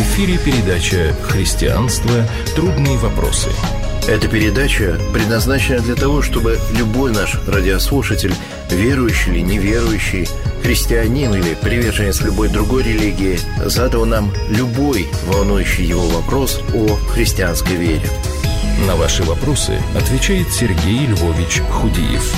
эфире передача «Христианство. Трудные вопросы». Эта передача предназначена для того, чтобы любой наш радиослушатель, верующий или неверующий, христианин или приверженец любой другой религии, задал нам любой волнующий его вопрос о христианской вере. На ваши вопросы отвечает Сергей Львович Худиев.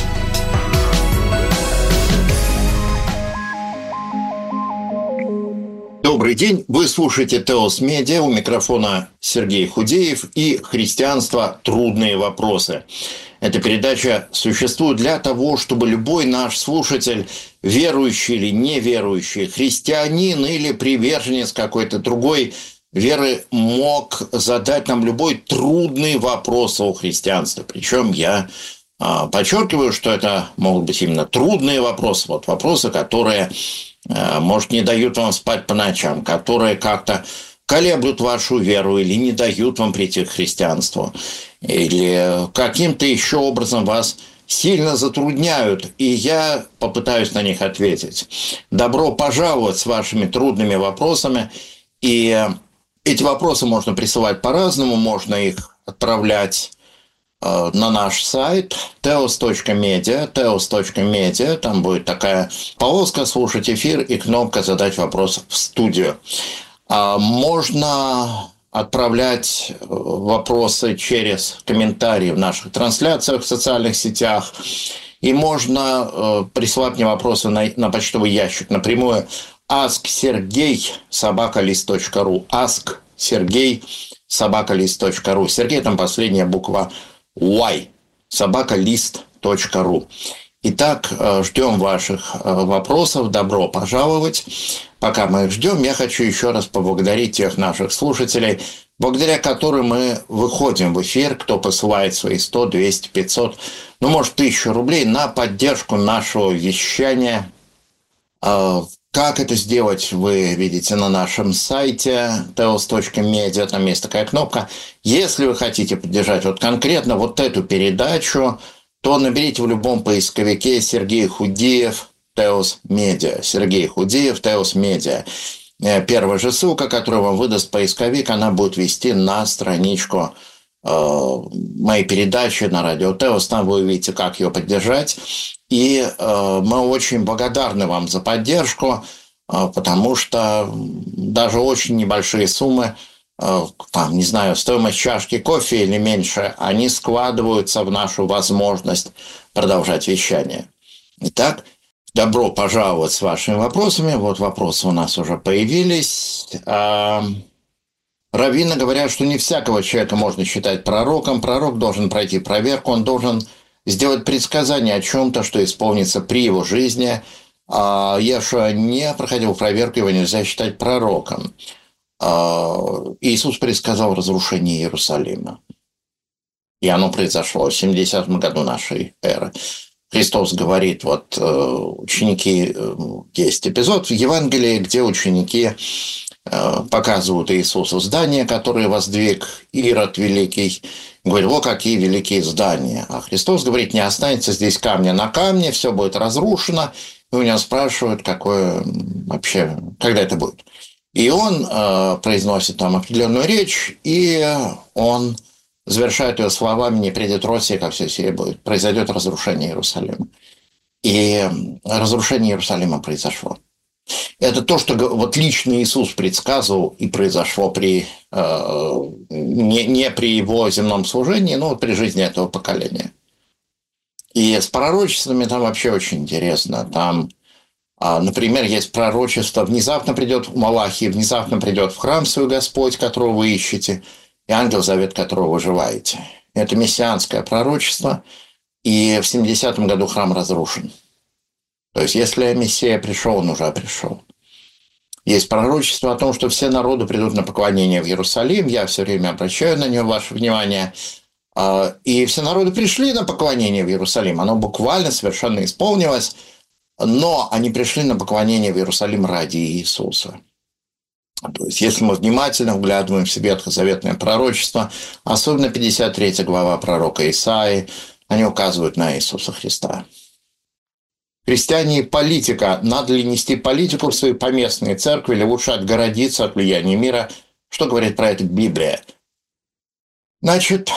Добрый день, вы слушаете Теос Медиа, у микрофона Сергей Худеев и «Христианство. Трудные вопросы». Эта передача существует для того, чтобы любой наш слушатель, верующий или неверующий, христианин или приверженец какой-то другой веры, мог задать нам любой трудный вопрос о христианстве. Причем я подчеркиваю, что это могут быть именно трудные вопросы, вот вопросы, которые, может, не дают вам спать по ночам, которые как-то колеблют вашу веру или не дают вам прийти к христианству, или каким-то еще образом вас сильно затрудняют, и я попытаюсь на них ответить. Добро пожаловать с вашими трудными вопросами, и эти вопросы можно присылать по-разному, можно их отправлять на наш сайт teos.media, там будет такая полоска «Слушать эфир» и кнопка «Задать вопрос в студию». Можно отправлять вопросы через комментарии в наших трансляциях в социальных сетях, и можно присылать мне вопросы на почтовый ящик напрямую asksergey@list.ru asksergey@list.ru. Сергей, там последняя буква Y, @list.ru. Итак, ждем ваших вопросов, добро пожаловать. Пока мы их ждем, я хочу еще раз поблагодарить тех наших слушателей, благодаря которым мы выходим в эфир, кто посылает свои 100, 200, 500, может, 1000 рублей на поддержку нашего вещания. Как это сделать, вы видите на нашем сайте teos.media, там есть такая кнопка. Если вы хотите поддержать конкретно эту передачу, то наберите в любом поисковике Сергей Худеев Теос Медиа. Сергей Худеев Теос Медиа. Первая же ссылка, которую вам выдаст поисковик, она будет вести на страничку моей передачи на радио Теос. Там вы увидите, как ее поддержать. И мы очень благодарны вам за поддержку, потому что даже очень небольшие суммы, стоимость чашки кофе или меньше, они складываются в нашу возможность продолжать вещание. Итак, добро пожаловать с вашими вопросами. Вопросы у нас уже появились. Раввины говорят, что не всякого человека можно считать пророком. Пророк должен пройти проверку, он должен сделать предсказание о чем-то, что исполнится при его жизни. Иешуа не проходил проверку, его нельзя считать пророком. Иисус предсказал разрушение Иерусалима. И оно произошло в 70-м году нашей эры. Христос говорит, ученики, есть эпизод в Евангелии, где ученики показывают Иисусу здание, которое воздвиг Ирод Великий. Говорит, какие великие здания. А Христос говорит, не останется здесь камня на камне, все будет разрушено. И у него спрашивают, какое вообще, когда это будет. И он произносит там определенную речь, и он завершает ее словами: «Не придет Россия, как все сие будет. Произойдет разрушение Иерусалима». И разрушение Иерусалима произошло. Это то, что лично Иисус предсказывал, и произошло не при его земном служении, но при жизни этого поколения. И с пророчествами там вообще очень интересно. Там, например, есть пророчество: внезапно придет Малахий, внезапно придет в храм свой Господь, которого вы ищете, и ангел, завет которого вы желаете. Это мессианское пророчество, и в 70-м году храм разрушен. То есть, если Мессия пришел, он уже пришел. Есть пророчество о том, что все народы придут на поклонение в Иерусалим. Я все время обращаю на него ваше внимание. И все народы пришли на поклонение в Иерусалим. Оно буквально совершенно исполнилось. Но они пришли на поклонение в Иерусалим ради Иисуса. То есть, если мы внимательно вглядываемся в ветхозаветное пророчество, особенно 53 глава пророка Исаии, они указывают на Иисуса Христа. Христиане и политика. Надо ли нести политику в свои поместные церкви или лучше отгородиться от влияния мира Что говорит про это Библия? Значит,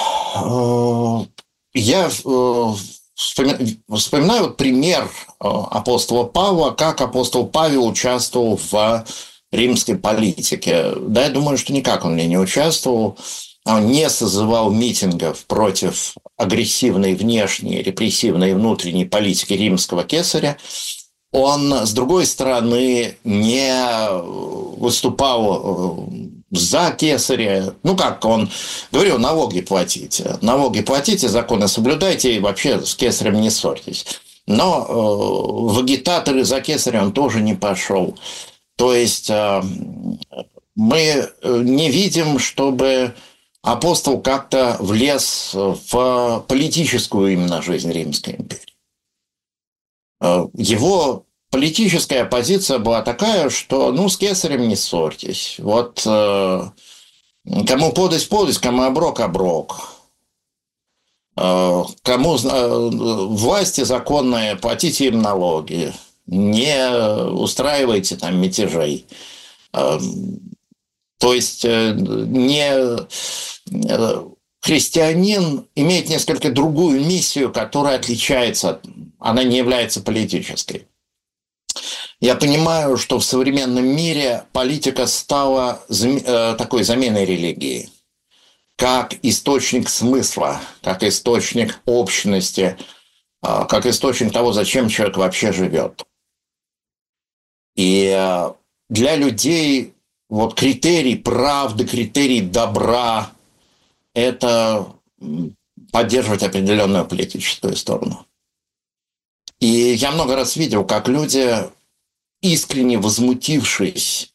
я вспоминаю вот пример апостола Павла, как апостол Павел участвовал в римской политике. Да, я думаю, что никак он не участвовал. Он не созывал митингов против агрессивной внешней, репрессивной внутренней политики римского кесаря. Он, с другой стороны, не выступал за кесаря. Ну, как он говорил, налоги платите, законы соблюдайте, и вообще с кесарем не ссорьтесь. Но в агитаторы за кесаря он тоже не пошел. То есть мы не видим, чтобы апостол как-то влез в политическую именно жизнь Римской империи. Его политическая позиция была такая, что с кесарем не ссорьтесь. Вот кому подать, кому оброк. Кому власти законные, платите им налоги. Не устраивайте там мятежей. То есть христианин имеет несколько другую миссию, которая отличается, она не является политической. Я понимаю, что в современном мире политика стала такой заменой религии, как источник смысла, как источник общности, как источник того, зачем человек вообще живет. И для людей вот критерий правды, критерий добра – это поддерживать определенную политическую сторону. И я много раз видел, как люди, искренне возмутившись,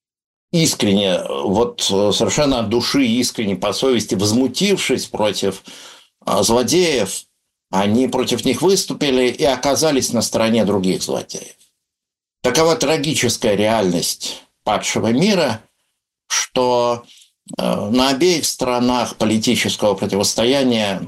совершенно от души, искренне по совести возмутившись против злодеев, они против них выступили и оказались на стороне других злодеев. Такова трагическая реальность падшего мира, что на обеих сторонах политического противостояния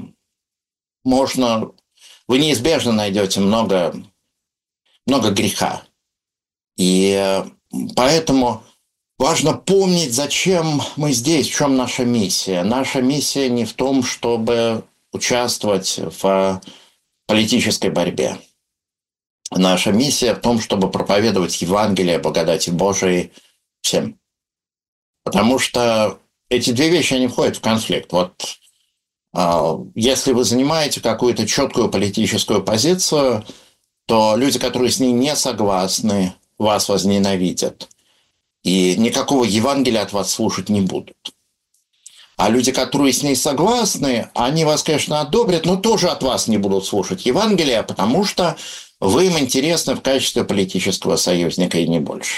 вы неизбежно найдете много греха. И поэтому важно помнить, зачем мы здесь, в чем наша миссия. Наша миссия не в том, чтобы участвовать в политической борьбе. Наша миссия в том, чтобы проповедовать Евангелие, благодати Божией всем. Потому что эти две вещи, они входят в конфликт. Вот если вы занимаете какую-то четкую политическую позицию, то люди, которые с ней не согласны, вас возненавидят. И никакого Евангелия от вас слушать не будут. А люди, которые с ней согласны, они вас, конечно, одобрят, но тоже от вас не будут слушать Евангелия, потому что вы им интересны в качестве политического союзника и не больше.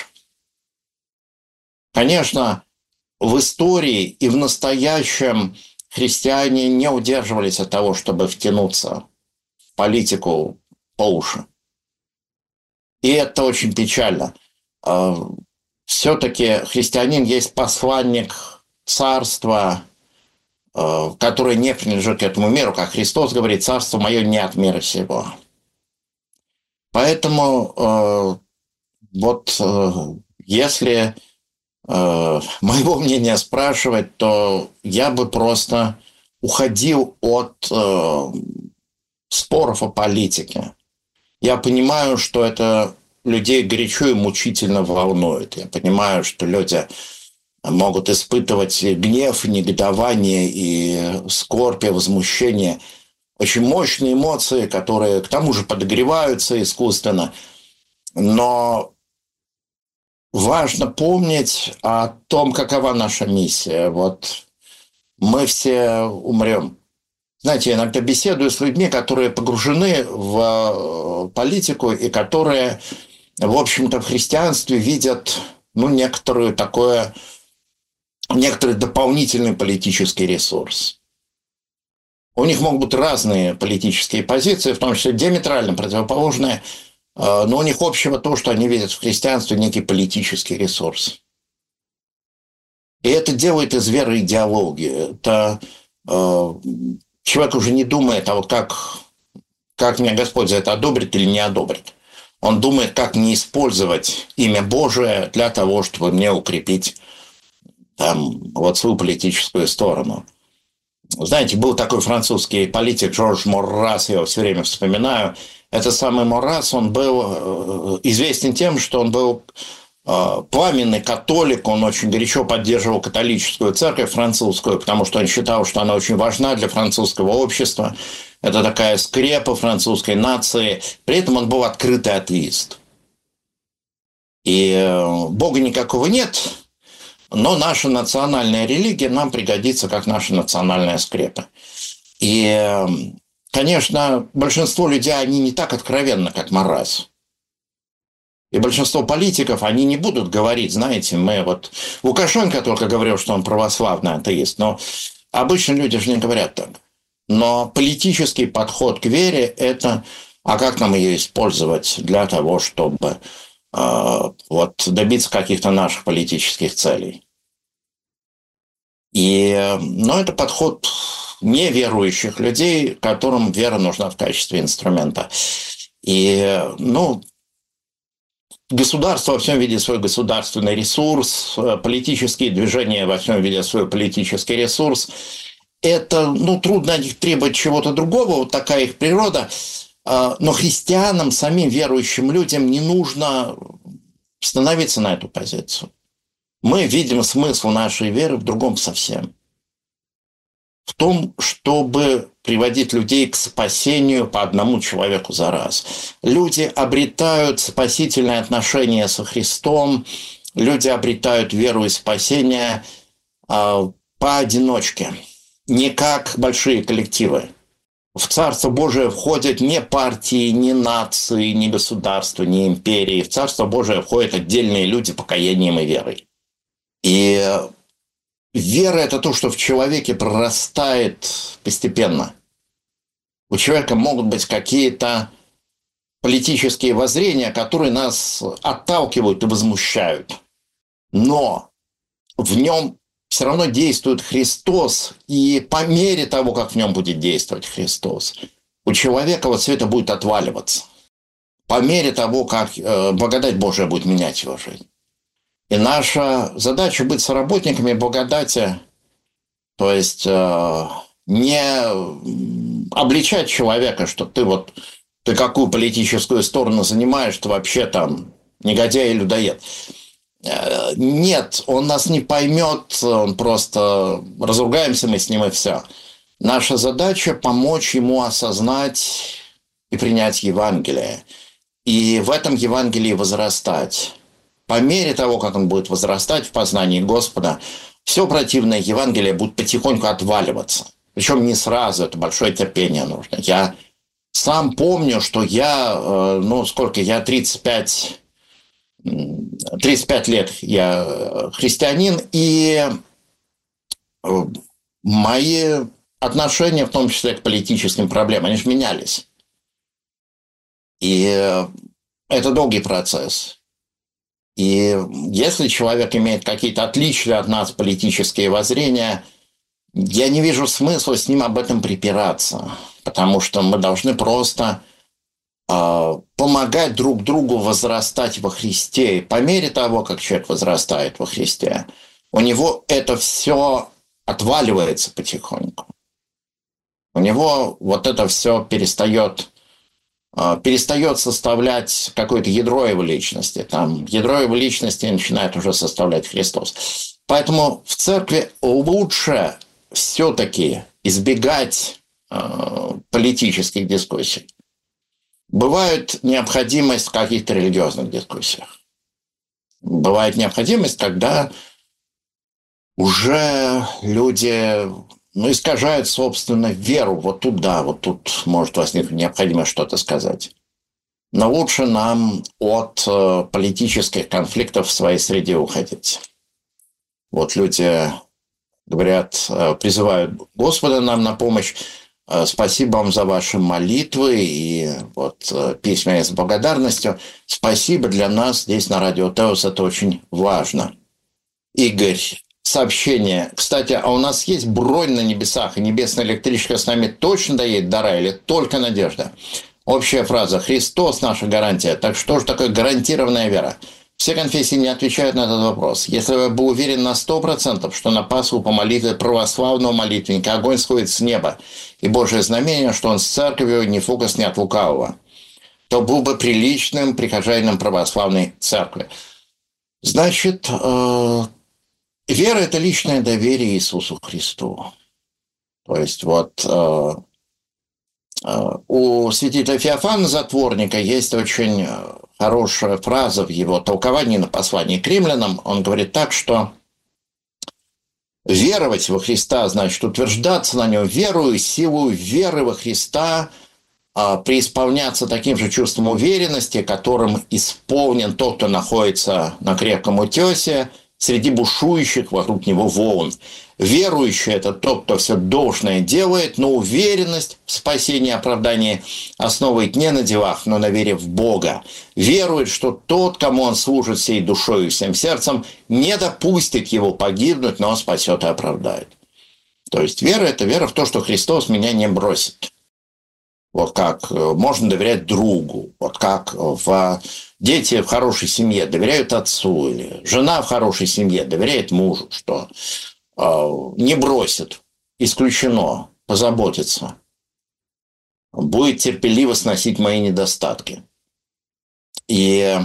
Конечно, в истории и в настоящем христиане не удерживались от того, чтобы втянуться в политику по уши. И это очень печально. Все-таки христианин есть посланник царства, которое не принадлежит к этому миру, как Христос говорит, царство мое не от мира сего. Поэтому если моего мнения спрашивать, то я бы просто уходил от споров о политике. Я понимаю, что это людей горячо и мучительно волнует. Я понимаю, что люди могут испытывать гнев, негодование и скорбь, и возмущение. Очень мощные эмоции, которые к тому же подогреваются искусственно. Но важно помнить о том, какова наша миссия. Вот мы все умрем. Знаете, я иногда беседую с людьми, которые погружены в политику и которые, в общем-то, в христианстве видят некоторый дополнительный политический ресурс. У них могут быть разные политические позиции, в том числе диаметрально противоположные, но у них общего то, что они видят в христианстве некий политический ресурс. И это делает из веры идеологию. Это человек уже не думает, а вот как меня Господь за это одобрит или не одобрит. Он думает, как не использовать имя Божие для того, чтобы мне укрепить там, вот свою политическую сторону. Знаете, был такой французский политик Жорж Моррас, я его все время вспоминаю. Это самый Моррас, он был известен тем, что он был пламенный католик, он очень горячо поддерживал католическую церковь французскую, потому что он считал, что она очень важна для французского общества. Это такая скрепа французской нации. При этом он был открытый атеист. И Бога никакого нет, но наша национальная религия нам пригодится как наша национальная скрепа. И, конечно, большинство людей, они не так откровенны, как Моррас. И большинство политиков, они не будут говорить, знаете, мы вот... Лукашенко только говорил, что он православный атеист, но обычно люди же не говорят так. Но политический подход к вере – это, а как нам ее использовать для того, чтобы вот, добиться каких-то наших политических целей. Но это подход неверующих людей, которым вера нужна в качестве инструмента. Государство во всем видит свой государственный ресурс, политические движения во всем видят свой политический ресурс. Это, трудно от них требовать чего-то другого, вот такая их природа. Но христианам, самим верующим людям не нужно становиться на эту позицию. Мы видим смысл нашей веры в другом совсем. В том, чтобы приводить людей к спасению по одному человеку за раз. Люди обретают спасительное отношение со Христом, люди обретают веру и спасение поодиночке, не как большие коллективы. В Царство Божие входят не партии, не нации, не государства, не империи. В Царство Божие входят отдельные люди покаянием и верой. И вера – это то, что в человеке прорастает постепенно. У человека могут быть какие-то политические воззрения, которые нас отталкивают и возмущают. Но в нем все равно действует Христос, и по мере того, как в нем будет действовать Христос, у человека вот все это будет отваливаться. По мере того, как благодать Божия будет менять его жизнь. И наша задача быть соработниками благодати, то есть не обличать человека, что ты какую политическую сторону занимаешь, ты вообще там негодяй и людоед. Нет, он нас не поймет, он просто разругаемся мы с ним и все. Наша задача помочь ему осознать и принять Евангелие. И в этом Евангелии возрастать. По мере того, как он будет возрастать в познании Господа, все противное Евангелие будет потихоньку отваливаться. Причем не сразу, это большое терпение нужно. Я сам помню, что я 35 лет я христианин, и мои отношения, в том числе к политическим проблемам, они же менялись. И это долгий процесс. И если человек имеет какие-то отличные от нас политические воззрения, я не вижу смысла с ним об этом припираться, потому что мы должны просто помогать друг другу возрастать во Христе. И по мере того, как человек возрастает во Христе, у него это все отваливается потихоньку. У него вот это все перестает составлять какое-то ядро его личности. Там ядро его личности начинает уже составлять Христос. Поэтому в церкви лучше все-таки избегать политических дискуссий. Бывает необходимость в каких-то религиозных дискуссиях. Бывает необходимость, когда уже люди искажают, собственно, веру. Вот тут может возникнуть необходимость что-то сказать. Но лучше нам от политических конфликтов в своей среде уходить. Вот люди говорят, призывают Господа нам на помощь. Спасибо вам за ваши молитвы и письма с благодарностью. Спасибо, для нас здесь на Радио Теос это очень важно. Игорь, сообщение. Кстати, а у нас есть бронь на небесах, и небесная электричка с нами точно доедет до рая или только надежда? Общая фраза. Христос – наша гарантия. Так что же такое гарантированная вера? Все конфессии не отвечают на этот вопрос. Если я был уверен на 100%, что на Пасху по молитве православного молитвенника огонь сходит с неба, и Божие знамение, что он с церковью, ни фокус, ни от лукавого, то был бы приличным прихожанином православной церкви. Значит, вера – это личное доверие Иисусу Христу. То есть вот у святителя Феофана Затворника есть очень хорошая фраза в его толковании на послании к римлянам. Он говорит так, что веровать во Христа значит утверждаться на нем верою, силу веры во Христа, преисполняться таким же чувством уверенности, которым исполнен тот, кто находится на крепком утесе, среди бушующих вокруг него волн. Верующий – это тот, кто все должное делает, но уверенность в спасении и оправдании основывает не на делах, но на вере в Бога. Верует, что тот, кому он служит всей душой и всем сердцем, не допустит его погибнуть, но спасет и оправдает. То есть вера – это вера в то, что Христос меня не бросит. Вот как можно доверять другу, вот как дети в хорошей семье доверяют отцу, или жена в хорошей семье доверяет мужу, что не бросит, исключено, позаботится, будет терпеливо сносить мои недостатки. И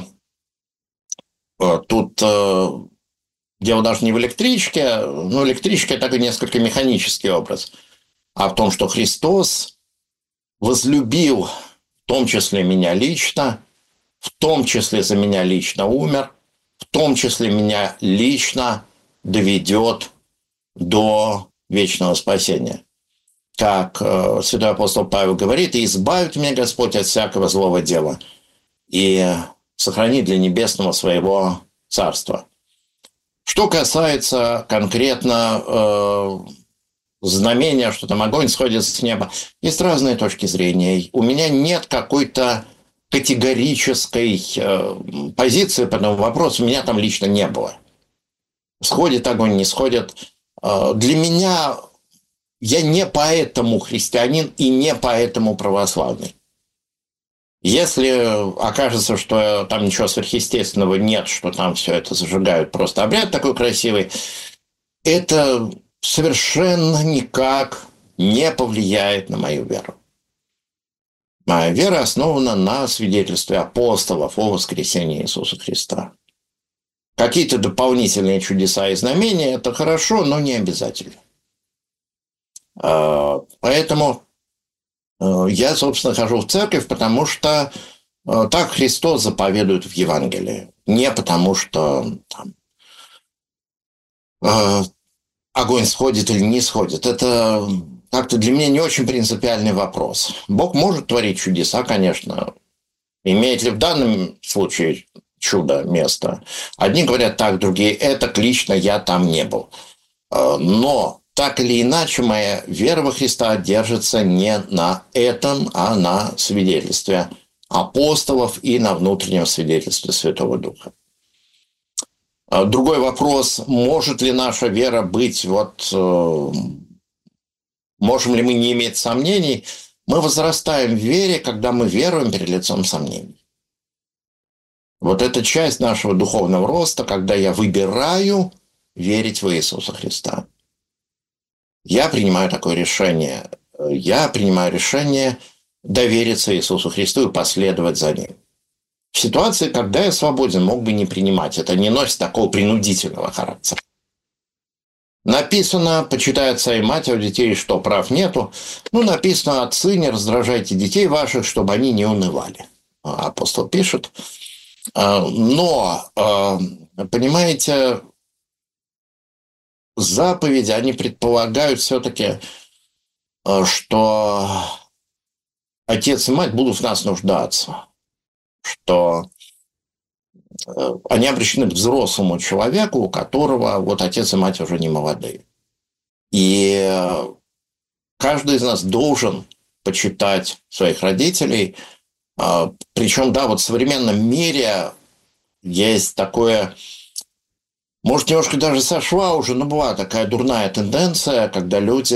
тут дело даже не в электричке, но электричка – это такой несколько механический образ, а в том, что Христос возлюбил в том числе меня лично, в том числе за меня лично умер, в том числе меня лично доведет до вечного спасения. Как святой апостол Павел говорит: «И избавит меня Господь от всякого злого дела, и сохранит для небесного своего царства». Что касается конкретно знамения, что там огонь сходит с неба, есть разные точки зрения. У меня нет какой-то категорической позиции по этому вопросу, у меня там лично не было. Сходит огонь, не сходит. Для меня я не поэтому христианин и не поэтому православный. Если окажется, что там ничего сверхъестественного нет, что там все это зажигают, просто обряд такой красивый, это совершенно никак не повлияет на мою веру. Моя вера основана на свидетельстве апостолов о воскресении Иисуса Христа. Какие-то дополнительные чудеса и знамения – это хорошо, но не обязательно. Поэтому я, собственно, хожу в церковь, потому что так Христос заповедует в Евангелии. Не потому что там, огонь сходит или не сходит. Это как-то для меня не очень принципиальный вопрос. Бог может творить чудеса, конечно. Имеет ли в данном случае чудо место? Одни говорят так, другие это, лично я там не был. Но так или иначе моя вера во Христа держится не на этом, а на свидетельстве апостолов и на внутреннем свидетельстве Святого Духа. Другой вопрос, может ли наша вера быть, можем ли мы не иметь сомнений? Мы возрастаем в вере, когда мы веруем перед лицом сомнений. Вот это часть нашего духовного роста, когда я выбираю верить в Иисуса Христа. Я принимаю такое решение. Я принимаю решение довериться Иисусу Христу и последовать за Ним. В ситуации, когда я свободен, мог бы не принимать. Это не носит такого принудительного характера. Написано: почитай отца и мать, а у детей что, прав нету? Написано: отцы, не раздражайте детей ваших, чтобы они не унывали. Апостол пишет. Но, понимаете, заповеди, они предполагают все-таки, что отец и мать будут в нас нуждаться, что они обращены к взрослому человеку, у которого отец и мать уже не молодые. И каждый из нас должен почитать своих родителей. Причем, да, в современном мире есть такое, может, немножко даже сошла уже, но была такая дурная тенденция, когда люди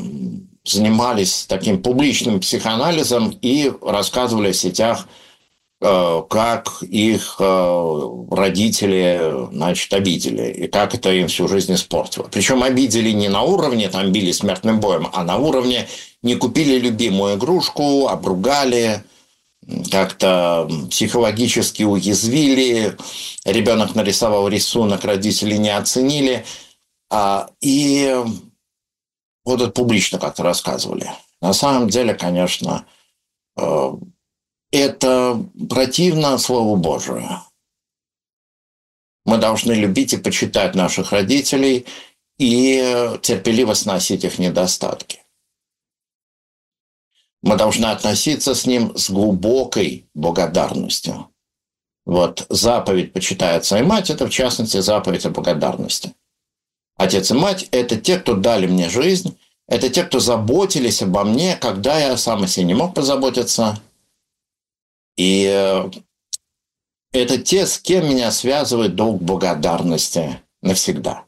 занимались таким публичным психоанализом и рассказывали в сетях как их родители, значит, обидели, и как это им всю жизнь испортило. Причем обидели не на уровне, там, били смертным боем, а на уровне не купили любимую игрушку, обругали, как-то психологически уязвили, ребенок нарисовал рисунок, родители не оценили, и вот это публично как-то рассказывали. На самом деле, конечно, это противно Слову Божию. Мы должны любить и почитать наших родителей и терпеливо сносить их недостатки. Мы должны относиться с ним с глубокой благодарностью. Вот заповедь «почитай отца и мать» – это, в частности, заповедь о благодарности. Отец и мать – это те, кто дали мне жизнь, это те, кто заботились обо мне, когда я сам о себе не мог позаботиться. И это те, с кем меня связывает долг благодарности навсегда.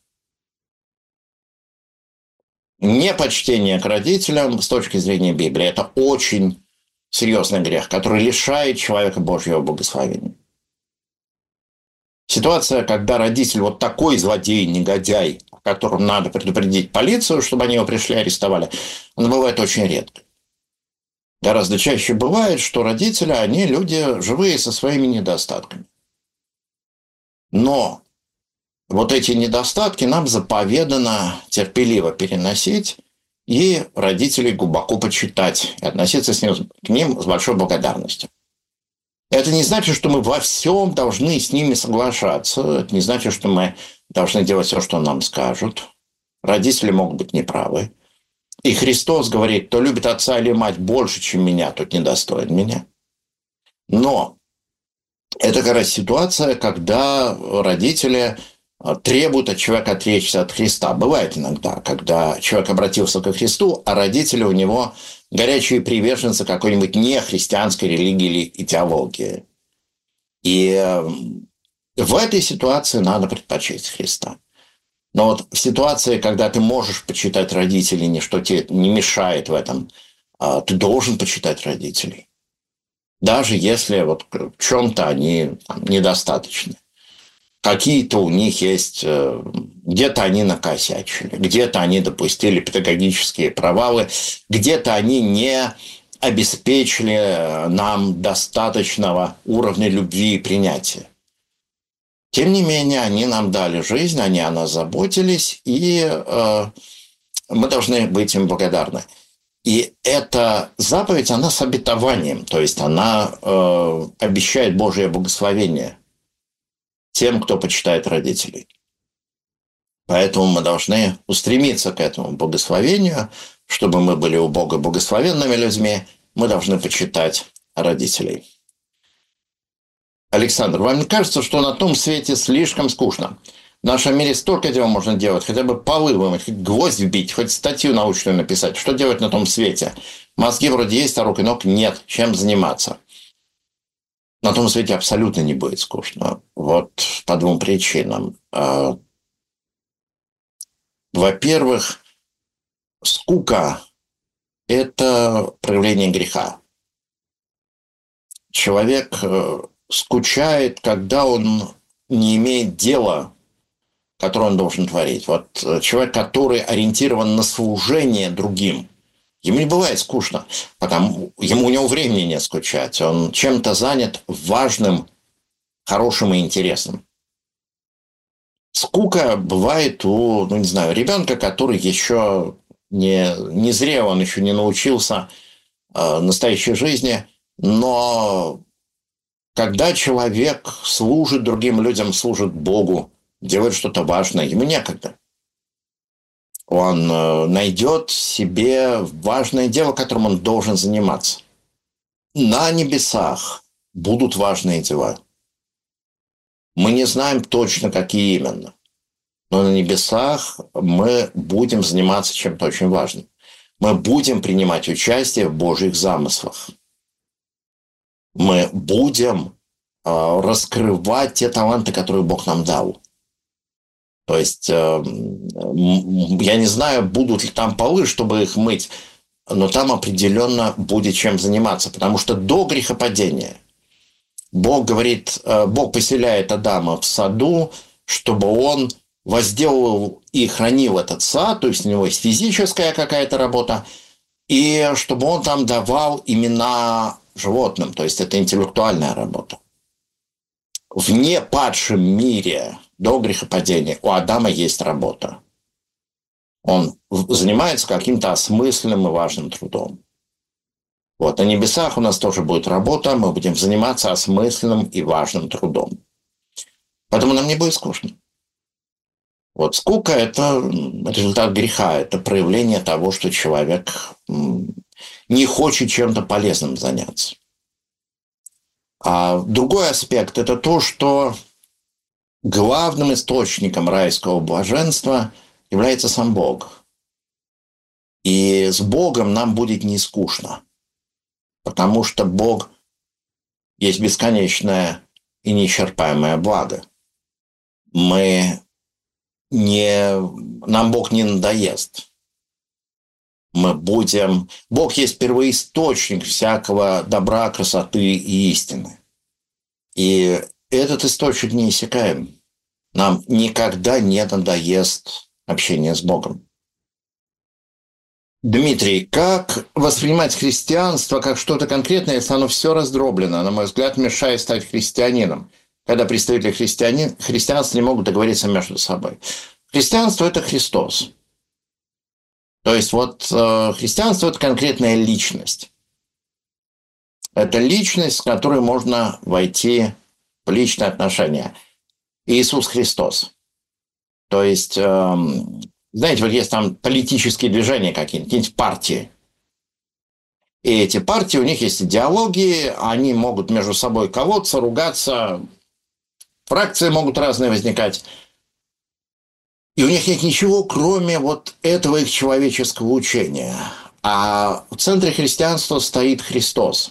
Непочтение к родителям с точки зрения Библии – это очень серьезный грех, который лишает человека Божьего благословения. Ситуация, когда родитель вот такой злодей, негодяй, о котором надо предупредить полицию, чтобы они его пришли и арестовали, она бывает очень редко. Гораздо чаще бывает, что родители, они люди живые со своими недостатками. Но вот эти недостатки нам заповедано терпеливо переносить и родителей глубоко почитать, и относиться к ним с большой благодарностью. Это не значит, что мы во всем должны с ними соглашаться. Это не значит, что мы должны делать все, что нам скажут. Родители могут быть неправы. И Христос говорит, кто любит отца или мать больше, чем меня, тот недостоин меня. Но это как раз ситуация, когда родители требуют от человека отречься от Христа. Бывает иногда, когда человек обратился ко Христу, а родители у него горячие приверженцы какой-нибудь нехристианской религии или идеологии. И в этой ситуации надо предпочесть Христа. Но вот в ситуации, когда ты можешь почитать родителей, ничто тебе не мешает в этом, ты должен почитать родителей. Даже если вот в чем-то они недостаточны. Какие-то у них есть, где-то они накосячили, где-то они допустили педагогические провалы, где-то они не обеспечили нам достаточного уровня любви и принятия. Тем не менее, они нам дали жизнь, они о нас заботились, и мы должны быть им благодарны. И эта заповедь, она с обетованием, то есть она обещает Божие благословение тем, кто почитает родителей. Поэтому мы должны устремиться к этому благословению, чтобы мы были у Бога благословенными людьми, мы должны почитать родителей. Александр, вам не кажется, что на том свете слишком скучно? В нашем мире столько дел можно делать, хотя бы полы вымыть, хоть гвоздь вбить, хоть статью научную написать. Что делать на том свете? Мозги вроде есть, а рук и ног нет. Чем заниматься? На том свете абсолютно не будет скучно. Вот по двум причинам. Во-первых, скука – это проявление греха. Человек скучает, когда он не имеет дела, которое он должен творить. Вот человек, который ориентирован на служение другим, ему не бывает скучно, потому у него времени нет скучать. Он чем-то занят важным, хорошим и интересным. Скука бывает у, ребенка, который еще не зрел, он еще не научился настоящей жизни, но когда человек служит другим людям, служит Богу, делает что-то важное, ему некогда. Он найдет себе важное дело, которым он должен заниматься. На небесах будут важные дела. Мы не знаем точно, какие именно. Но на небесах мы будем заниматься чем-то очень важным. Мы будем принимать участие в Божьих замыслах. Мы будем раскрывать те таланты, которые Бог нам дал. То есть, я не знаю, будут ли там полы, чтобы их мыть, но там определенно будет чем заниматься. Потому что до грехопадения Бог говорит, Бог поселяет Адама в саду, чтобы он возделывал и хранил этот сад, то есть у него есть физическая какая-то работа, и чтобы он там давал имена животным, то есть это интеллектуальная работа. В непадшем мире до грехопадения у Адама есть работа. Он занимается каким-то осмысленным и важным трудом. Вот, на небесах у нас тоже будет работа, мы будем заниматься осмысленным и важным трудом. Поэтому нам не будет скучно. Вот скука – это результат греха, это проявление того, что человек не хочет чем-то полезным заняться. А другой аспект – это то, что главным источником райского блаженства является сам Бог. И с Богом нам будет не скучно, потому что Бог есть бесконечное и неисчерпаемое благо. Нам Бог не надоест. Бог есть первоисточник всякого добра, красоты и истины. И этот источник неиссякаем. Нам никогда не надоест общение с Богом. Дмитрий, как воспринимать христианство как что-то конкретное, если оно все раздроблено, на мой взгляд, мешает стать христианином, когда представители христианства не могут договориться между собой? Христианство – это Христос. То есть христианство – это конкретная личность. Это личность, с которой можно войти в личные отношения. Иисус Христос. То есть, знаете, вот есть там политические движения какие-нибудь партии. И эти партии, у них есть идеологии, они могут между собой колоться, ругаться, фракции могут разные возникать. И у них нет ничего, кроме вот этого их человеческого учения. А в центре христианства стоит Христос.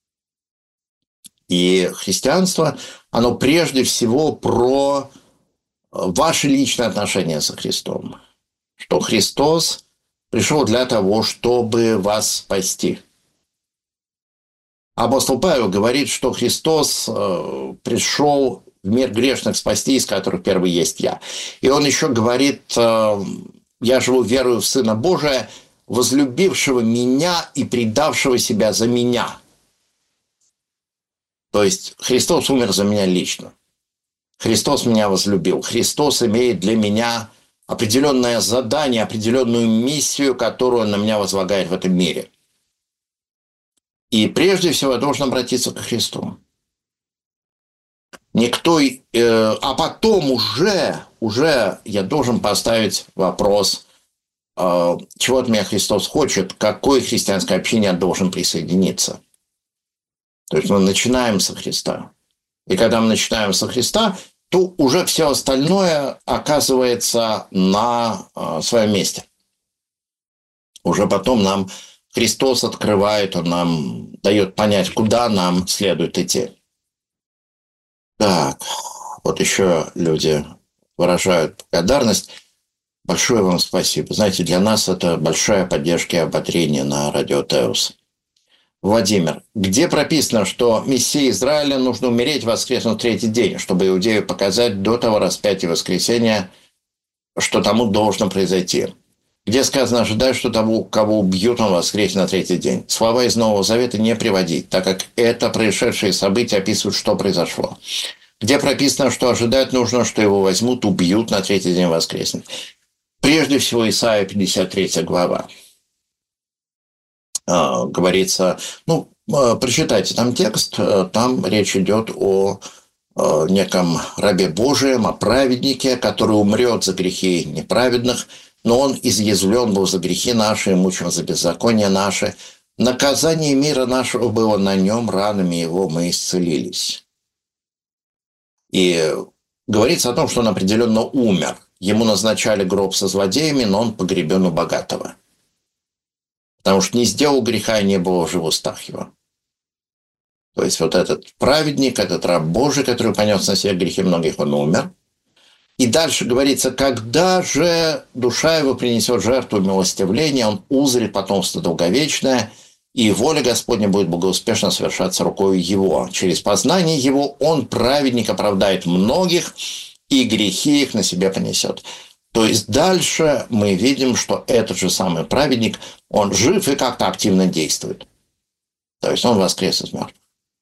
И христианство, оно прежде всего про ваши личные отношения со Христом. Что Христос пришел для того, чтобы вас спасти. Апостол Павел говорит, что Христос пришел в мир грешных спасти, из которых первый есть я. И он еще говорит, я живу верою в Сына Божия, возлюбившего меня и предавшего себя за меня. То есть Христос умер за меня лично. Христос меня возлюбил. Христос имеет для меня определенное задание, определенную миссию, которую он на меня возлагает в этом мире. И прежде всего я должен обратиться к Христу. А потом уже я должен поставить вопрос, чего от меня Христос хочет, к какой христианской общине я должен присоединиться. То есть мы начинаем со Христа. И когда мы начинаем со Христа, то уже все остальное оказывается на своем месте. Уже потом нам Христос открывает, Он нам дает понять, куда нам следует идти. Так, вот еще люди выражают благодарность. Большое вам спасибо. Знаете, для нас это большая поддержка и ободрение на радио Теос. Владимир, где прописано, что Мессии Израиля нужно умереть, воскреснуть в третий день, чтобы Иудею показать до того распятия воскресения, что тому должно произойти? Где сказано, ожидать, что того, кого убьют, он воскреснет на третий день? Слова из Нового Завета не приводить, так как это происшедшие события описывают, что произошло. Где прописано, что ожидать нужно, что его возьмут, убьют, на третий день воскреснет? Прежде всего, Исайя 53 глава. Говорится, прочитайте там текст, там речь идет о неком рабе Божием, о праведнике, который умрет за грехи неправедных, но он изъязвлен был за грехи наши, мучим за беззаконие наши. Наказание мира нашего было на нем, ранами его мы исцелились. И говорится о том, что он определенно умер. Ему назначали гроб со злодеями, но он погребен у богатого. Потому что не сделал греха и не было уже в устах его. То есть вот этот праведник, этот раб Божий, который понес на себе грехи многих, он умер. И дальше говорится, когда же душа его принесет жертву милостивления, он узрит потомство долговечное, и воля Господня будет благоуспешно совершаться рукою его. Через познание его он, праведник, оправдает многих, и грехи их на себе понесет. То есть дальше мы видим, что этот же самый праведник, он жив и как-то активно действует. То есть он воскрес из мертвых.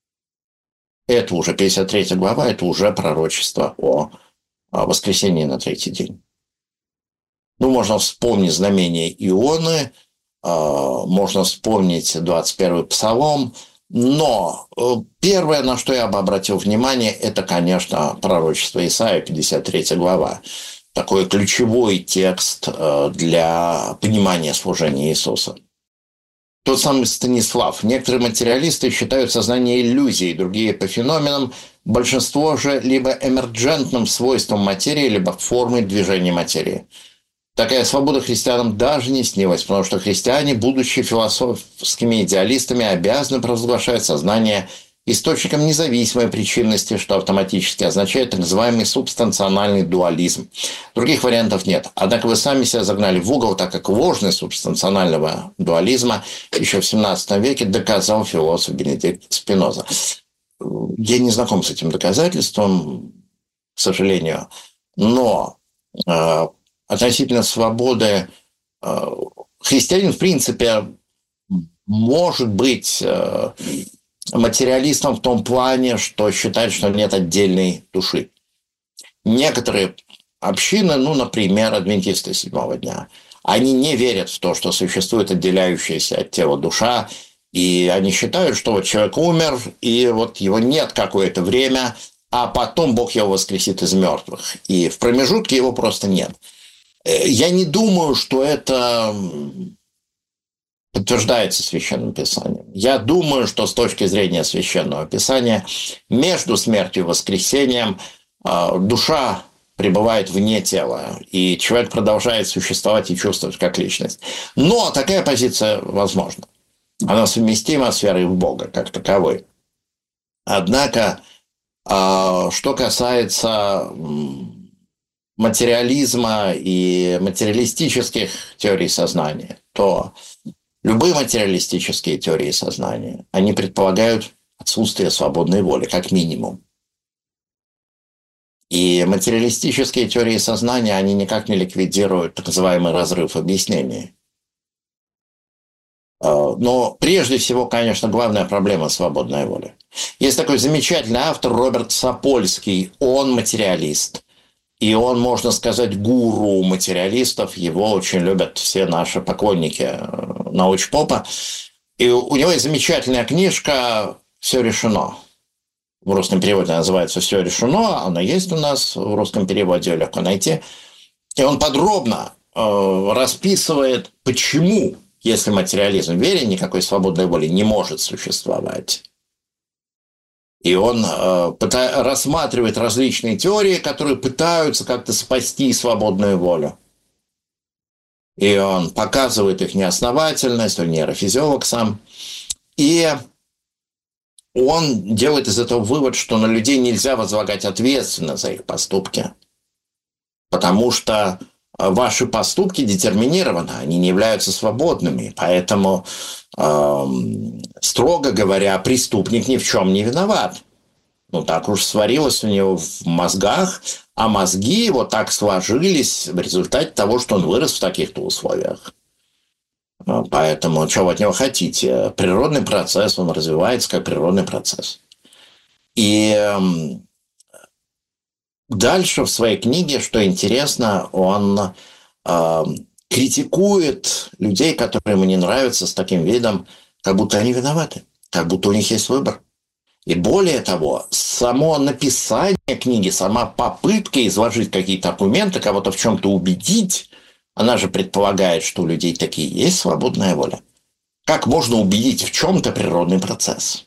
Это уже 53 глава, это уже пророчество о воскресении на третий день. Ну, можно вспомнить знамение Ионы, можно вспомнить 21-й Псалом, но первое, на что я бы обратил внимание, это, конечно, пророчество Исаии, 53 глава. Такой ключевой текст для понимания служения Иисуса. Тот самый Станислав. Некоторые материалисты считают сознание иллюзией, другие по феноменам, большинство же либо эмерджентным свойством материи, либо формой движения материи. Такая свобода христианам даже не снилась, потому что христиане, будучи философскими идеалистами, обязаны провозглашать сознание источником независимой причинности, что автоматически означает так называемый субстанциональный дуализм. Других вариантов нет. Однако вы сами себя загнали в угол, так как ложность субстанционального дуализма еще в XVII веке доказал философ Бенедикт Спиноза. Я не знаком с этим доказательством, к сожалению, но относительно свободы христианин, в принципе, может быть материалистом в том плане, что считает, что нет отдельной души. Некоторые общины, ну, например, адвентисты седьмого дня, они не верят в то, что существует отделяющаяся от тела душа, и они считают, что вот человек умер, и вот его нет какое-то время, а потом Бог его воскресит из мертвых. И в промежутке его просто нет. Я не думаю, что это подтверждается Священным Писанием. Я думаю, что с точки зрения Священного Писания между смертью и воскресением душа пребывает вне тела, и человек продолжает существовать и чувствовать как личность. Но такая позиция возможна. Она совместима с верой в Бога как таковой. Однако, что касается материализма и материалистических теорий сознания, то любые материалистические теории сознания, они предполагают отсутствие свободной воли, как минимум. И материалистические теории сознания, они никак не ликвидируют так называемый разрыв объяснений. Но прежде всего, конечно, главная проблема – свободная воля. Есть такой замечательный автор Роберт Сапольский, он материалист. И он, можно сказать, гуру материалистов, его очень любят все наши поклонники научпопа. И у него есть замечательная книжка «Все решено». В русском переводе называется «Все решено», она есть у нас в русском переводе, ее легко найти. И он подробно расписывает, почему, если материализм верен, никакой свободной воли не может существовать. И он рассматривает различные теории, которые пытаются как-то спасти свободную волю. И он показывает их неосновательность, он нейрофизиолог сам. И он делает из этого вывод, что на людей нельзя возлагать ответственность за их поступки, потому что ваши поступки детерминированы, они не являются свободными. Поэтому, строго говоря, преступник ни в чем не виноват. Ну, так уж сварилось у него в мозгах, а мозги его так сложились в результате того, что он вырос в таких-то условиях. Поэтому, что вы от него хотите? Природный процесс, он развивается как природный процесс. И дальше в своей книге, что интересно, он критикует людей, которые ему не нравятся, с таким видом, как будто они виноваты, как будто у них есть выбор. И более того, само написание книги, сама попытка изложить какие-то аргументы, кого-то в чем-то убедить, она же предполагает, что у людей такие есть свободная воля. Как можно убедить в чем-то природный процесс?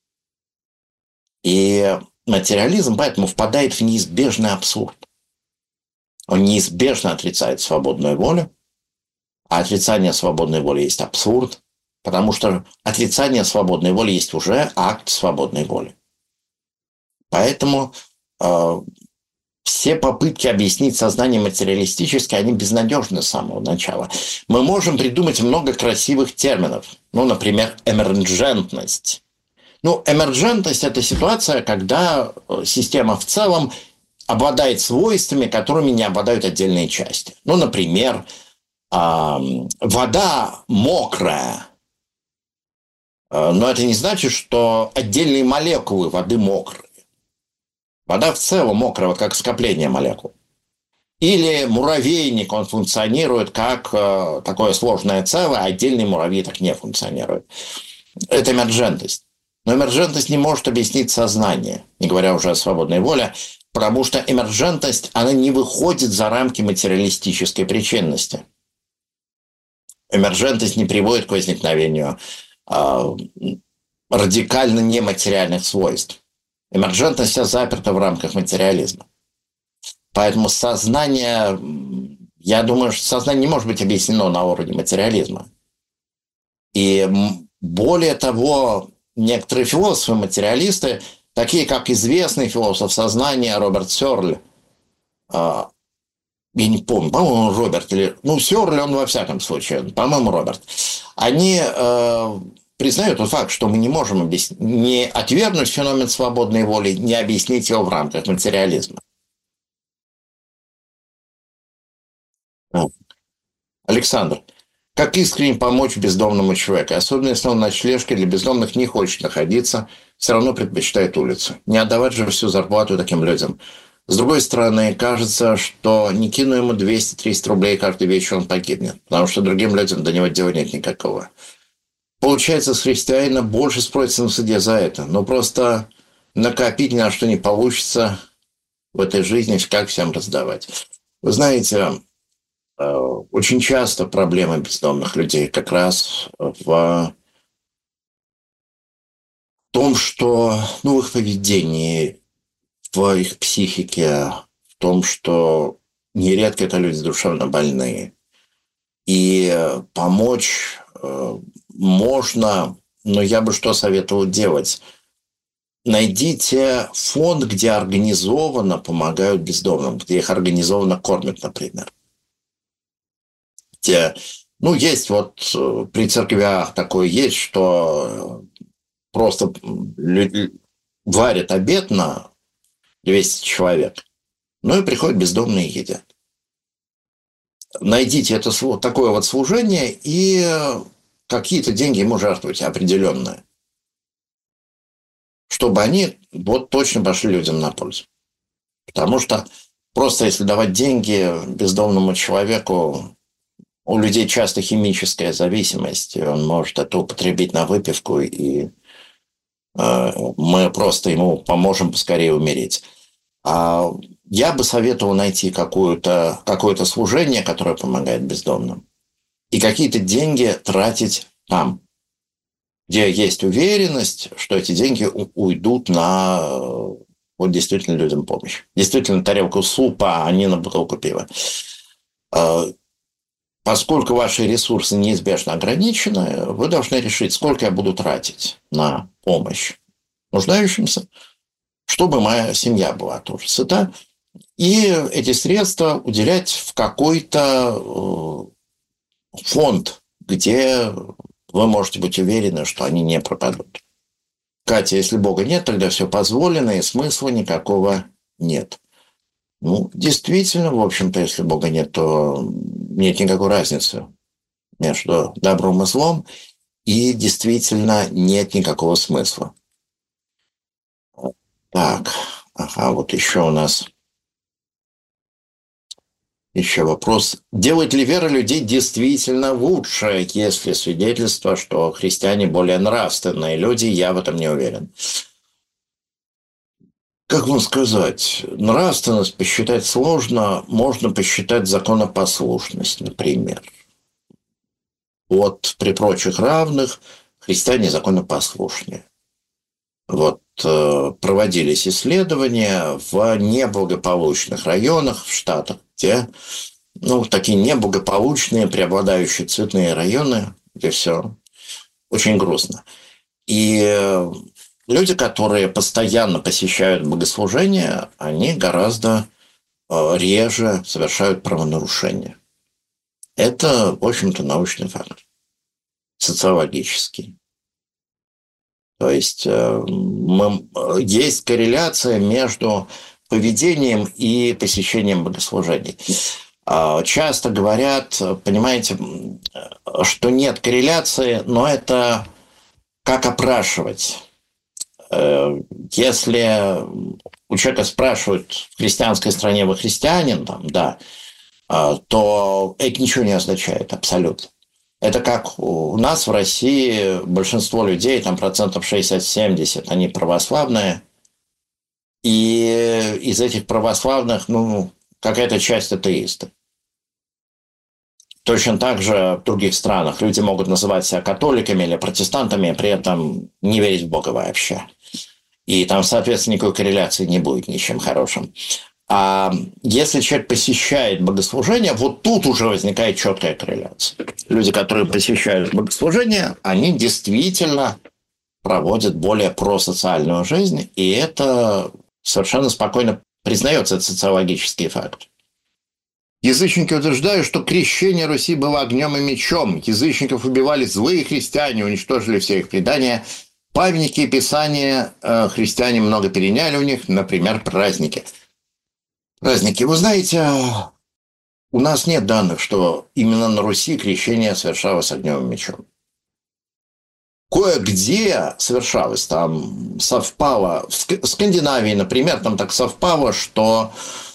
И материализм поэтому впадает в неизбежный абсурд. Он неизбежно отрицает свободную волю, а отрицание свободной воли есть абсурд, потому что отрицание свободной воли есть уже акт свободной воли. Поэтому все попытки объяснить сознание материалистически, они безнадежны с самого начала. Мы можем придумать много красивых терминов. Ну, например, эмерджентность. Ну, эмерджентность – это ситуация, когда система в целом обладает свойствами, которыми не обладают отдельные части. Ну, например, вода мокрая, но это не значит, что отдельные молекулы воды мокрые. Вода в целом мокрая, вот как скопление молекул. Или муравейник, он функционирует как такое сложное целое, а отдельные муравьи так не функционируют. Это эмерджентность. Но эмерджентность не может объяснить сознание, не говоря уже о свободной воле, потому что эмерджентность, она не выходит за рамки материалистической причинности. Эмерджентность не приводит к возникновению радикально нематериальных свойств. Эмерджентность вся заперта в рамках материализма. Поэтому сознание, я думаю, что сознание не может быть объяснено на уровне материализма. И более того, некоторые философы-материалисты, такие как известный философ сознания Роберт Сёрль, я не помню, по-моему, Роберт, или, Сёрль, он во всяком случае, по-моему, Роберт, они признают тот факт, что мы не можем не отвергнуть феномен свободной воли, не объяснить его в рамках материализма. Александр, как искренне помочь бездомному человеку, особенно если он на ночлежке для бездомных не хочет находиться, все равно предпочитает улицу. Не отдавать же всю зарплату таким людям. С другой стороны, кажется, что не кину ему 200-300 рублей каждый вечер, он погибнет, потому что другим людям до него дела нет никакого. Получается, с христианина больше спросится на суде за это, но просто накопить ни на что не получится в этой жизни, как всем раздавать. Вы знаете, очень часто проблемы бездомных людей как раз в том, что в их поведении, в их психике, в том, что нередко это люди душевно больные. И помочь можно, но я бы что советовал делать? Найдите фонд, где организованно помогают бездомным, где их организованно кормят, например. Есть при церквях такое есть, что просто варят обед на 200 человек, и приходят бездомные и едят. Найдите такое служение и какие-то деньги ему жертвуйте определенные, чтобы они точно пошли людям на пользу. Потому что просто если давать деньги бездомному человеку, у людей часто химическая зависимость, и он может это употребить на выпивку, и мы просто ему поможем поскорее умереть. Я бы советовал найти какое-то служение, которое помогает бездомным, и какие-то деньги тратить там, где есть уверенность, что эти деньги уйдут на действительно людям помощь. Действительно, тарелку супа, а не на бутылку пива. Поскольку ваши ресурсы неизбежно ограничены, вы должны решить, сколько я буду тратить на помощь нуждающимся, чтобы моя семья была тоже сыта, и эти средства уделять в какой-то фонд, где вы можете быть уверены, что они не пропадут. Катя, если Бога нет, тогда все позволено, и смысла никакого нет. Действительно, в общем-то, если Бога нет, то нет никакой разницы между добром и злом, и действительно нет никакого смысла. Так, еще у нас вопрос. Делает ли вера людей действительно лучше, если свидетельство, что христиане более нравственные люди, я в этом не уверен. Как вам сказать, нравственность посчитать сложно, можно посчитать законопослушность, например. При прочих равных христиане законопослушнее. Проводились исследования в неблагополучных районах в Штатах, где такие неблагополучные, преобладающие цветные районы, где все очень грустно. И люди, которые постоянно посещают богослужения, они гораздо реже совершают правонарушения. Это, в общем-то, научный факт, социологический. То есть есть корреляция между поведением и посещением богослужений. Часто говорят, понимаете, что нет корреляции, но это как опрашивать. Если у человека спрашивают в христианской стране, вы христианин, там, да, то это ничего не означает абсолютно. Это как у нас в России большинство людей, там 60-70%, они православные. И из этих православных, какая-то часть атеисты. Точно так же в других странах люди могут называть себя католиками или протестантами, при этом не верить в Бога вообще. И там, соответственно, никакой корреляции не будет ничем хорошим. А если человек посещает богослужение, вот тут уже возникает четкая корреляция. Люди, которые посещают богослужение, они действительно проводят более просоциальную жизнь, и это совершенно спокойно признается, это социологический факт. Язычники утверждают, что крещение Руси было огнем и мечом. Язычников убивали злые христиане, уничтожили все их предания. Памятники и писания христиане много переняли у них, например, праздники. Вы знаете, у нас нет данных, что именно на Руси крещение совершалось огнем и мечом. Кое-где совершалось, там совпало, в Скандинавии, например, там так совпало, что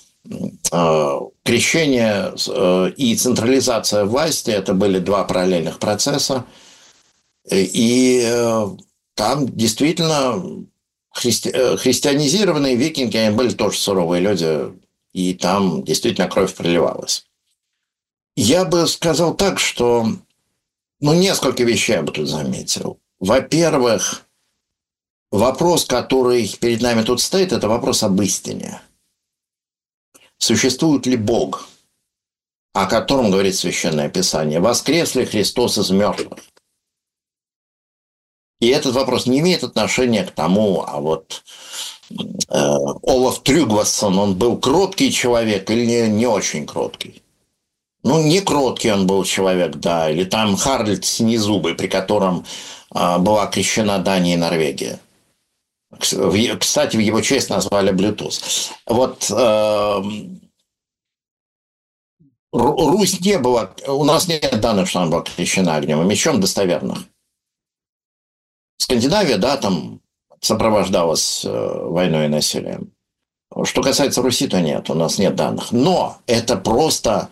крещение и централизация власти – это были два параллельных процесса, и там действительно христианизированные викинги, они были тоже суровые люди, и там действительно кровь проливалась. Я бы сказал так, что несколько вещей я бы тут заметил. Во-первых, вопрос, который перед нами тут стоит, это вопрос об истине. Существует ли Бог, о котором говорит Священное Писание? Воскрес ли Христос из мертвых? И этот вопрос не имеет отношения к тому, Олаф Трюгвассон, он был кроткий человек или не очень кроткий? Не кроткий он был человек, да. Или там Харльд Синезубый, при котором была крещена Дания и Норвегия. Кстати, в его честь назвали Bluetooth. Русь не была... У нас нет данных, что она была крещена огнем и мечом достоверных. Скандинавия, да, там сопровождалась войной и насилием. Что касается Руси, то нет, у нас нет данных. Но это просто...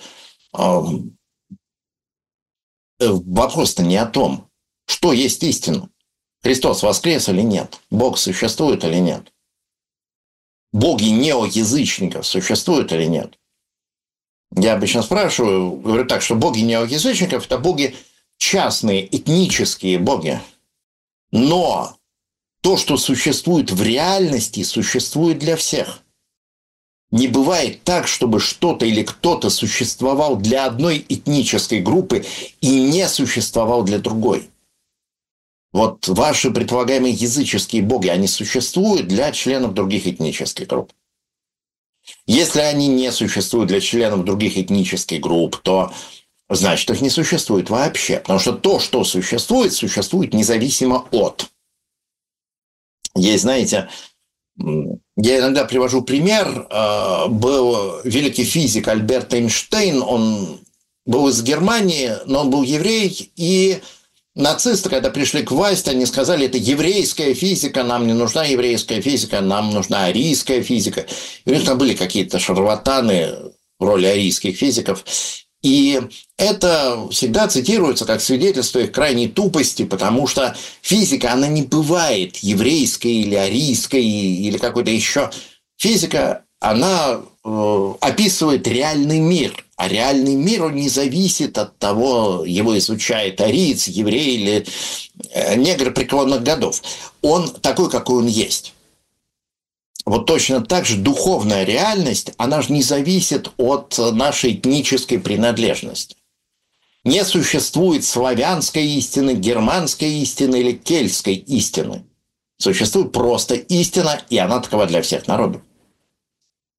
Вопрос-то не о том, что есть истина. Христос воскрес или нет? Бог существует или нет? Боги неоязычников существуют или нет? Я обычно спрашиваю, говорю так, что боги неоязычников – это боги частные, этнические боги. Но то, что существует в реальности, существует для всех. Не бывает так, чтобы что-то или кто-то существовал для одной этнической группы и не существовал для другой. Ваши предполагаемые языческие боги, они существуют для членов других этнических групп. Если они не существуют для членов других этнических групп, то значит, их не существует вообще. Потому что то, что существует, существует независимо от. Есть, знаете, я иногда привожу пример. Был великий физик Альберт Эйнштейн, он был из Германии, но он был еврей, и нацисты, когда пришли к власти, они сказали, это еврейская физика, нам не нужна еврейская физика, нам нужна арийская физика. И у них там были какие-то шарлатаны в роли арийских физиков. И это всегда цитируется как свидетельство их крайней тупости, потому что физика, она не бывает еврейской или арийской или какой-то еще. Физика, она описывает реальный мир. А реальный мир, он не зависит от того, его изучает ариец, еврей или негр преклонных годов. Он такой, какой он есть. Точно так же духовная реальность, она же не зависит от нашей этнической принадлежности. Не существует славянской истины, германской истины или кельтской истины. Существует просто истина, и она такова для всех народов.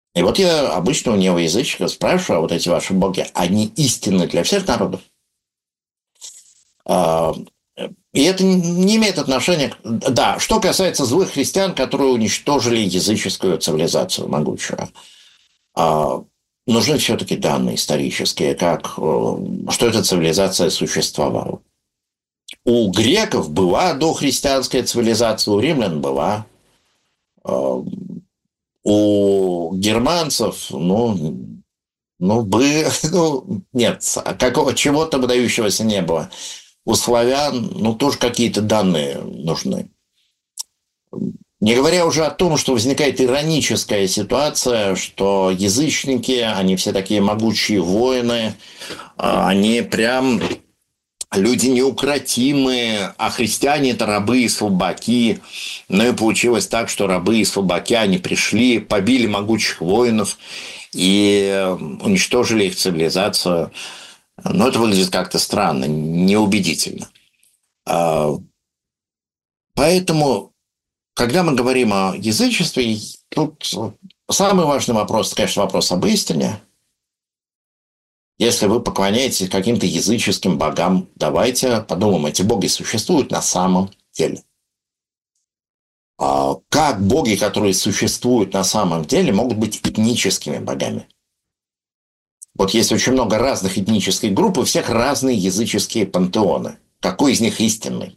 И вот я обычно у неоязычников спрашиваю, а вот эти ваши боги, они истинны для всех народов? И это не имеет отношения... Да, что касается злых христиан, которые уничтожили языческую цивилизацию могучую, нужны все-таки данные исторические, что эта цивилизация существовала. У греков была дохристианская цивилизация, у римлян была. У германцев, нет, чего-то выдающегося не было. У славян, тоже какие-то данные нужны. Не говоря уже о том, что возникает ироническая ситуация, что язычники, они все такие могучие воины, они прям люди неукротимые, а христиане – это рабы и слабаки. Ну и получилось так, что рабы и слабаки, они пришли, побили могучих воинов и уничтожили их цивилизацию. Но это выглядит как-то странно, неубедительно. Поэтому, когда мы говорим о язычестве, тут самый важный вопрос, конечно, вопрос об истине. Если вы поклоняетесь каким-то языческим богам, давайте подумаем, эти боги существуют на самом деле. Как боги, которые существуют на самом деле, могут быть этническими богами? Вот есть очень много разных этнических групп, у всех разные языческие пантеоны. Какой из них истинный?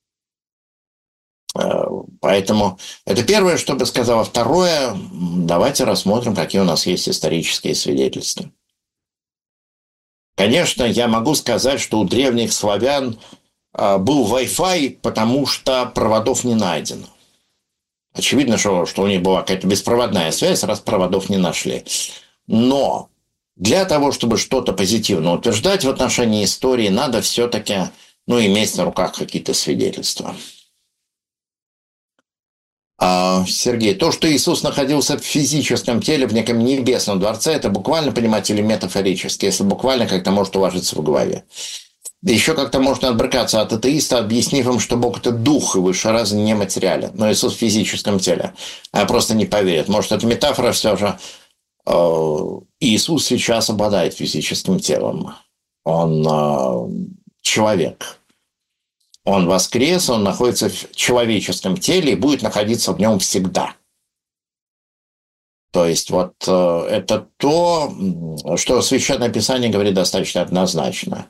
Поэтому это первое, что бы сказала. Второе, давайте рассмотрим, какие у нас есть исторические свидетельства. Конечно, я могу сказать, что у древних славян был Wi-Fi, потому что проводов не найдено. Очевидно, что у них была какая-то беспроводная связь, раз проводов не нашли. Но для того, чтобы что-то позитивно утверждать в отношении истории, надо все-таки иметь на руках какие-то свидетельства. Сергей, то, что Иисус находился в физическом теле в неком небесном дворце, это буквально понимать или метафорически? Если буквально, как-то может уложиться в голове. Еще как-то можно отбрыкаться от атеиста, объяснив им, что Бог – это дух и выше раза не материален. Но Иисус в физическом теле. А просто не поверят. Может, это метафора все же. Иисус сейчас обладает физическим телом. Он человек. Он воскрес, он находится в человеческом теле и будет находиться в нем всегда. То есть это то, что Священное Писание говорит достаточно однозначно.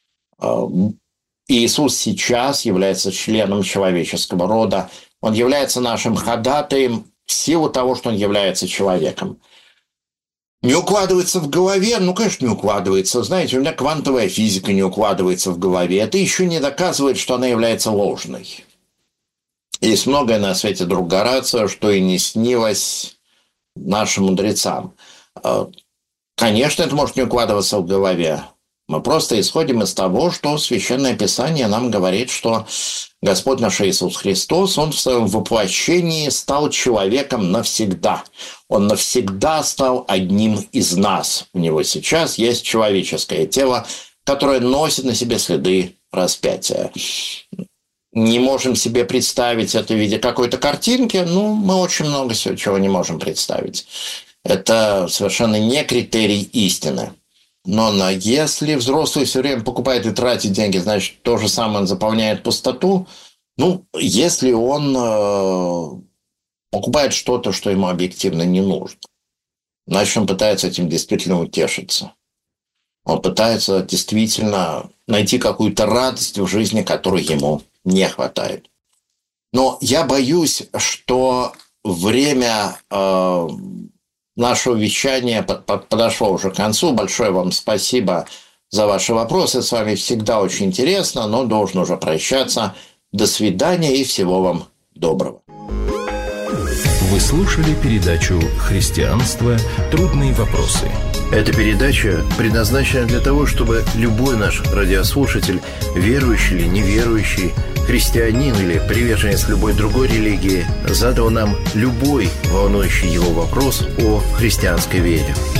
Иисус сейчас является членом человеческого рода. Он является нашим ходатаем в силу того, что он является человеком. Не укладывается в голове? Конечно, не укладывается. Знаете, у меня квантовая физика не укладывается в голове. Это еще не доказывает, что она является ложной. Есть многое на свете, друг Горацио, что и не снилось нашим мудрецам. Конечно, это может не укладываться в голове. Мы просто исходим из того, что Священное Писание нам говорит, что Господь наш Иисус Христос, Он в своем воплощении стал человеком навсегда. Он навсегда стал одним из нас. У Него сейчас есть человеческое тело, которое носит на себе следы распятия. Не можем себе представить это в виде какой-то картинки, мы очень много чего не можем представить. Это совершенно не критерий истины. Но если взрослый все время покупает и тратит деньги, значит, то же самое он заполняет пустоту. Если он покупает что-то, что ему объективно не нужно, значит, он пытается этим действительно утешиться. Он пытается действительно найти какую-то радость в жизни, которой ему не хватает. Но я боюсь, что время нашего вещания подошло уже к концу. Большое вам спасибо за ваши вопросы. С вами всегда очень интересно, но должен уже прощаться. До свидания и всего вам доброго. Вы слушали передачу «Христианство. Трудные вопросы». Эта передача предназначена для того, чтобы любой наш радиослушатель, верующий или неверующий, христианин или приверженец любой другой религии, задал нам любой волнующий его вопрос о христианской вере.